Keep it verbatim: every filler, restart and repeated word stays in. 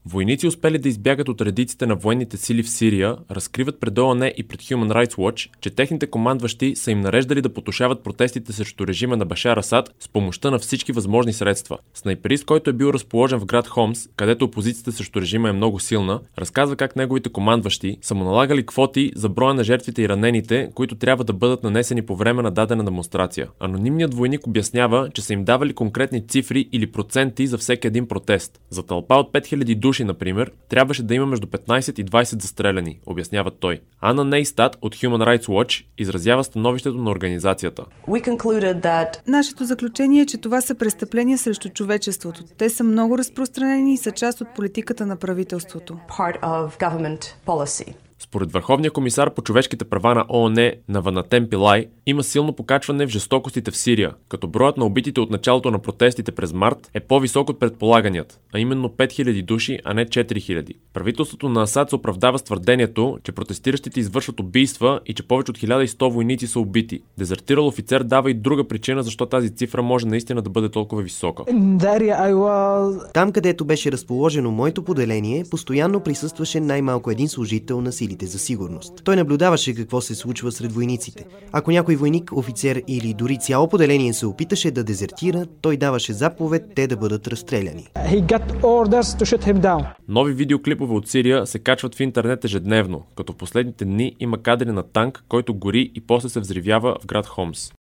Войници, успели да избягат от редиците на военните сили в Сирия, разкриват пред ООН и пред Human Rights Watch, че техните командващи са им нареждали да потушават протестите срещу режима на Башар Асад с помощта на всички възможни средства. Снайперист, който е бил разположен в град Хомс, където опозицията срещу режима е много силна, разказва как неговите командващи са му налагали квоти за броя на жертвите и ранените, които трябва да бъдат нанесени по време на дадена демонстрация. Анонимният войник обяснява, че са им давали конкретни цифри или проценти за всеки един протест. За тълпа от пет хиляди души, например, трябваше да има между петнайсет и двайсет застреляни, обяснява той. Анна Нейстат от Human Rights Watch изразява становището на организацията. That... Нашето заключение е, че това са престъпления срещу човечеството. Те са много разпространени и са част от политиката на правителството. Според Върховния комисар по човешките права на ООН Наванатен Пилай, има силно покачване в жестокостите в Сирия, като броят на убитите от началото на протестите през март е по-висок от предполаганият, а именно пет хиляди души, а не четири хиляди. Правителството на Асад се оправдава с твърдението, че протестиращите извършват убийства и че повече от хиляда и сто войници са убити. Дезертирал офицер дава и друга причина, защо тази цифра може наистина да бъде толкова висока. Там, където беше разположено моето поделение, постоянно присъстваше най-малко един служител на силите за сигурност. Той наблюдаваше какво се случва сред войниците. Ако някой войник, офицер или дори цяло поделение се опиташе да дезертира, той даваше заповед те да бъдат разстреляни. Нови видеоклипове от Сирия се качват в интернет ежедневно, като в последните дни има кадри на танк, който гори и после се взривява в град Хомс.